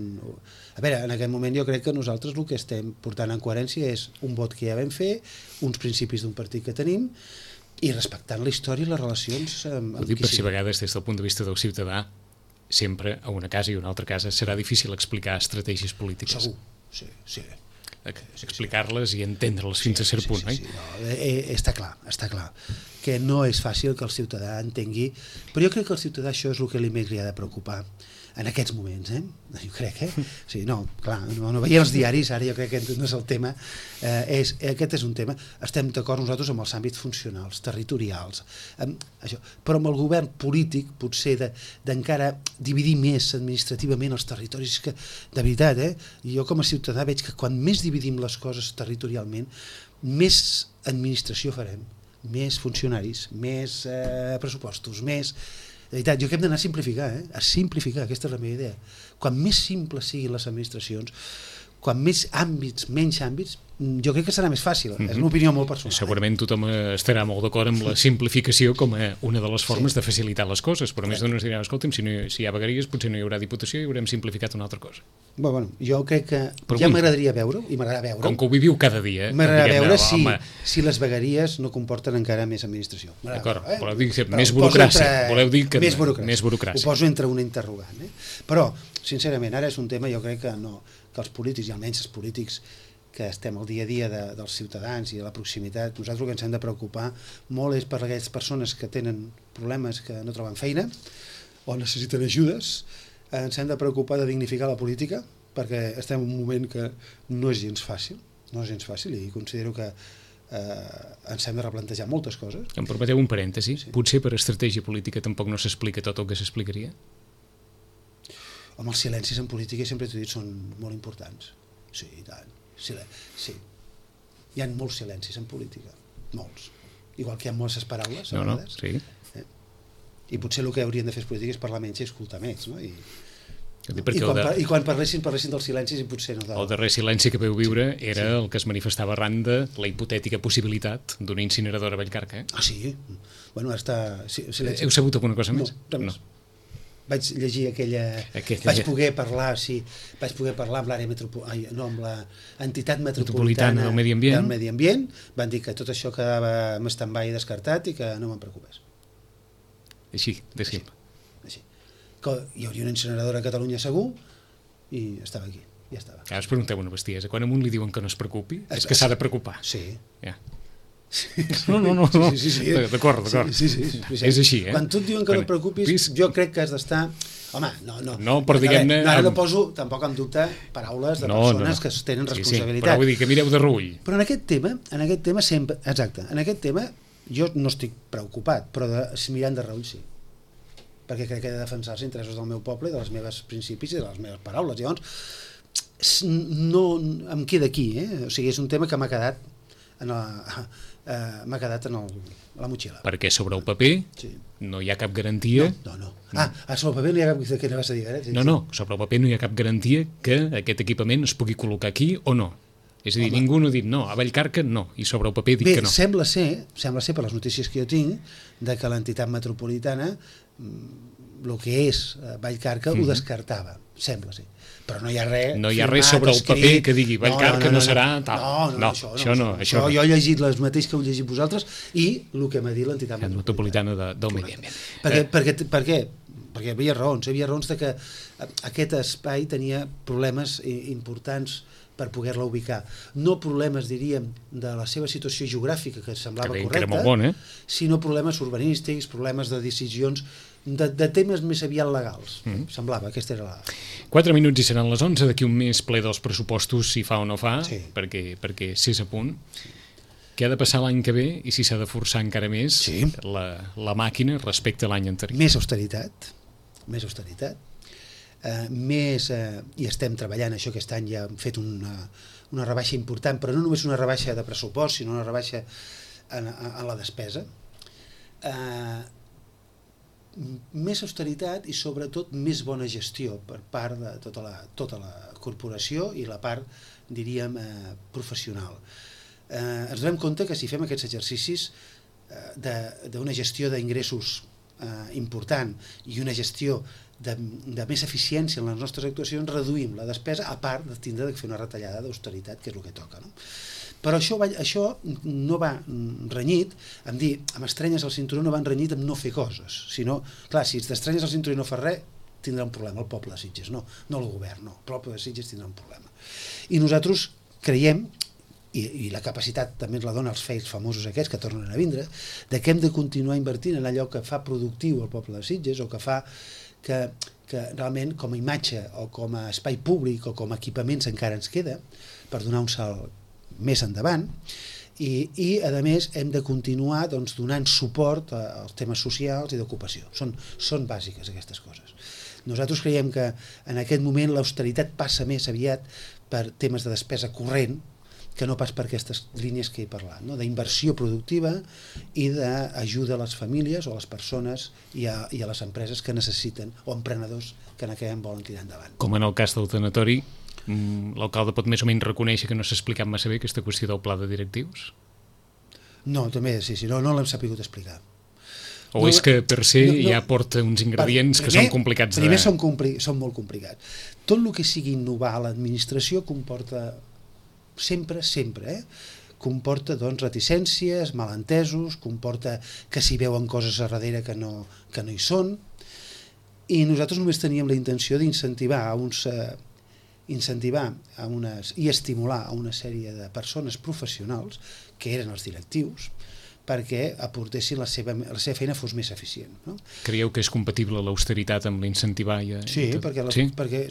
A veure, en aquest moment jo crec que nosaltres el que estem portant en coherència és un vot que ja vam fer, uns principis d'un partit que tenim, i respectant la història i les relacions amb qui sigui. Per si a vegades, des del punt de vista del ciutadà, sempre a una casa i a una altra casa serà difícil explicar estratègies polítiques. Segur, sí. Explicar-les i entendre-les fins a cert punt, oi? No, està clar que no és fàcil que el ciutadà entengui, però jo crec que el ciutadà això és el que més li ha de preocupar en aquests moments, jo crec, Sí, no, clar, no veia els diaris, ara jo crec que no és el tema, aquest és un tema, estem d'acord nosaltres amb els àmbits funcionals, territorials, això, però amb el govern polític, potser d'encara dividir més administrativament els territoris, que, de veritat, jo com a ciutadà veig que quan més dividim les coses territorialment, més administració farem, més funcionaris, més pressupostos, més... De veritat, jo crec que hem d'anar a simplificar, a simplificar, aquesta és la meva idea. Quan més simples siguin les administracions, quan més àmbits, menys àmbits, jo crec que serà més fàcil. És una opinió molt personal. Segurament tothom estarà molt d'acord amb la simplificació com a una de les formes de facilitar les coses, però més d'una es dirà, escolta'm, si hi ha vegueries potser no hi haurà diputació i haurem simplificat una altra cosa. Bueno, jo crec que ja m'agradaria veure-ho, i m'agrada veure-ho. Com que ho viviu cada dia... M'agrada veure si les vegueries no comporten encara més administració. D'acord, voleu dir que més burocràcia. Voleu dir que més burocràcia. Ho poso entre una interrogant. Però, sincerament, ara és un tema, jo crec que els polítics, i almenys els polítics que estem al dia a dia dels ciutadans i a la proximitat, nosaltres el que ens hem de preocupar molt és per aquelles persones que tenen problemes, que no troben feina o necessiten ajudes. Ens hem de preocupar de dignificar la política, perquè estem en un moment que no és gens fàcil, i considero que ens hem de replantejar moltes coses. Em permeteu un parèntesi? Sí. Potser per estratègia política tampoc no s'explica tot el que s'explicaria? Home, els silencis en política, sempre t'ho he dit, són molt importants. Sí, i tant. Sí. Hi ha molts silencis en política, molts. Igual que hi ha moltes paraules, a vegades. Sí. I potser el que haurien de fer els polítics és parlar menys i escoltar més, no? I quan parlessin dels silencis i potser no... El darrer silenci que veu viure era el que es manifestava arran de la hipotètica possibilitat d'una incineradora a Vallcarca. Ah, sí? Bueno, està... Heu sabut alguna cosa més? No. Vaig llegir aquella... Vaig poder parlar amb l'àrea metropolitana, no, amb l'entitat metropolitana del Medi Ambient. Van dir que tot això quedava en stand-by descartat i que no me'n preocupés. Així, de simple. Així. Que hi hauria una incineradora a Catalunya segur i estava aquí, ja estava. Ara us pregunteu una bestiesa, quan a un li diuen que no es preocupi, és que s'ha de preocupar. Sí. Ja. No. Sí. D'acord. Sí. És així, Quan tu et diuen que no et preocupis, jo crec que has d'estar... Home, no. Però diguem-ne... Ara no poso tampoc en dubte paraules de persones que tenen responsabilitat. Però vull dir que mireu de reüll. Però en aquest tema sempre... Exacte, en aquest tema jo no estic preocupat, però mirant de reüll sí. Perquè crec que he de defensar els interessos del meu poble, dels meus principis i de les meves paraules. Llavors, no em queda aquí, O sigui, és un tema que m'ha quedat en la motxilla. Perquè sobre el paper no hi ha cap garantia... No. Sobre el paper no hi ha cap... Què vas a dir? No, sobre el paper no hi ha cap garantia que aquest equipament es pugui col·locar aquí o no. És a dir, ningú no ha dit no, a Vallcarca no, i sobre el paper dic que no. Sembla ser, per les notícies que jo tinc, de que l'entitat metropolitana, el que és Vallcarca, ho descartava, sembla ser. Però no hi ha res... No hi ha res sobre el paper que digui Vallcarca no serà tal. No, això no. Jo he llegit les mateixes que heu llegit vosaltres i el que m'ha dit l'entitat metropolitana del Medi Ambient. Per què? Perquè hi havia raons de que aquest espai tenia problemes importants per poder-la ubicar. No problemes, diríem, de la seva situació geogràfica, que semblava correcta, que era molt bon, sinó problemes urbanístics, problemes de decisions, de temes més aviat legals. Semblava, aquesta era la... 4 minuts i seran les 11, d'aquí un mes ple dels pressupostos, si fa o no fa, perquè s'és a punt. Què ha de passar l'any que ve i si s'ha de forçar encara més la màquina respecte a l'any anterior? Més austeritat, i estem treballant això aquest any, ja hem fet una rebaixa important, però no només una rebaixa de pressupost, sinó una rebaixa en la despesa. Més austeritat i sobretot més bona gestió per part de tota la corporació i la part, diríem, professional. Ens donem compte que si fem aquests exercicis d'una gestió d'ingressos important i una gestió de més eficiència en les nostres actuacions, reduïm la despesa, a part de tindre de fer una retallada d'austeritat, que és el que toca, no? Però això no va renyit amb dir, amb estrenyes al cinturó no van renyit amb no fer coses, sinó, clar, si t'estrenyes al cinturó i no fas res, tindrà un problema el poble de Sitges, no el govern, no, el poble de Sitges tindrà un problema. I nosaltres creiem, i la capacitat també ens la dona els fails famosos aquests que tornen a vindre, de que hem de continuar invertint en allò que fa productiu el poble de Sitges o que fa que realment com a imatge o com a espai públic o com a equipaments encara ens queda per donar un salt més endavant i a més hem de continuar donant suport als temes socials i d'ocupació. Són bàsiques aquestes coses. Nosaltres creiem que en aquest moment l'austeritat passa més aviat per temes de despesa corrent que no pas per aquestes línies que he parlat, no? D'inversió productiva i d'ajuda a les famílies o a les persones i a les empreses que necessiten o emprenedors que en aquell volen tirar endavant. Com en el cas del tanatori, l'alcalde pot més o menys reconèixer que no s'ha explicat massa bé aquesta qüestió del pla de directius? No, també, sí, no l'hem sapigut explicar. O és que per se ja porta uns ingredients que són complicats de... Primer són molt complicats. Tot el que sigui innovar a l'administració comporta sempre, comporta reticències, malentesos, comporta que s'hi veuen coses a darrere que no hi són, i nosaltres només teníem la intenció d'incentivar i estimular a una sèrie de persones professionals, que eren els directius, perquè aportessin la seva feina fos més eficient. No? Creieu que és compatible l'austeritat amb l'incentivar? Sí, perquè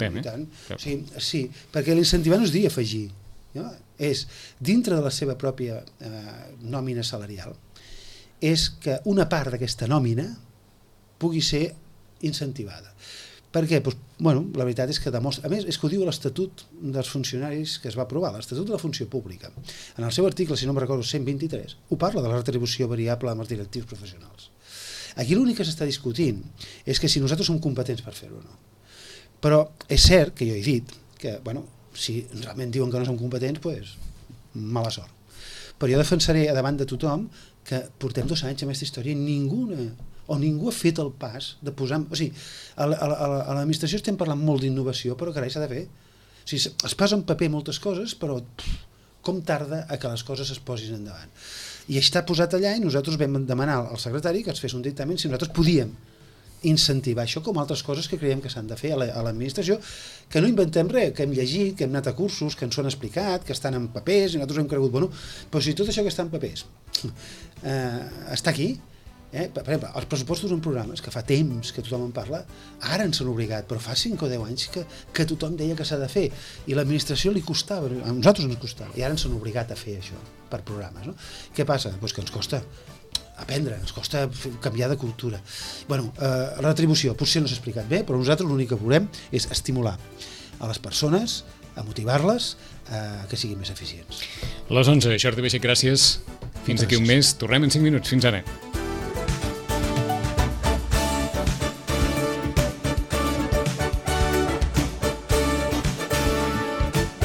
l'incentivar no és dir afegir, no? És dintre de la seva pròpia nòmina salarial, és que una part d'aquesta nòmina pugui ser incentivada. Per què? La veritat és que demostra, a més és que ho diu l'Estatut dels funcionaris que es va aprovar, l'Estatut de la Funció Pública. En el seu article, si no me'n recordo, 123, ho parla de la retribució variable amb els directius professionals. Aquí l'únic que s'està discutint és que si nosaltres som competents per fer-ho o no. Però és cert que jo he dit que, si realment diuen que no som competents, doncs mala sort. Però jo defensaré davant de tothom que portem 2 anys amb aquesta història i ningú ha fet el pas de posar... O sigui, a l'administració estem parlant molt d'innovació, però carai, s'ha de fer. O sigui, es posa en paper moltes coses, però com tarda a que les coses es posin endavant. I està posat allà i nosaltres vam demanar al secretari que ens fes un dictamen si nosaltres podíem incentivar això com altres coses que creiem que s'han de fer a l'administració, que no inventem res, que hem llegit, que hem anat a cursos, que ens ho han explicat, que estan en papers, i nosaltres hem cregut, però si tot això que està en papers està aquí, per exemple, els pressupostos en programes, que fa temps que tothom en parla, ara ens han obligat, però fa 5 o 10 anys que tothom deia que s'ha de fer, i l'administració li costava, a nosaltres ens costava, i ara ens han obligat a fer això per programes, no? Què passa? Doncs que ens costa aprendre, ens costa canviar de cultura. La retribució potser no s'ha explicat bé, però nosaltres l'únic que volem és estimular a les persones, a motivar-les que siguin més eficients. A les 11, Jordi Beixec, gràcies. Fins d'aquí un mes, tornem en 5 minuts. Fins ara.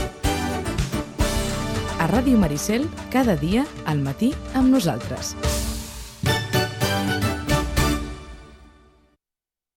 A Ràdio Maricel, cada dia al matí amb nosaltres.